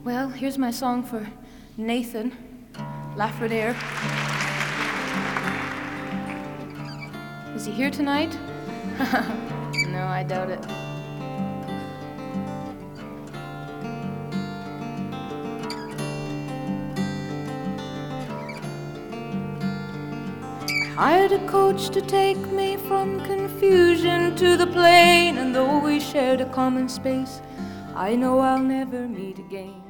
Well, here's my song for Nathan Lafreniere. Is he here tonight? No, I doubt it. I hired a coach to take me from confusion to the plain, and though we shared a common space, I know I'll never meet again.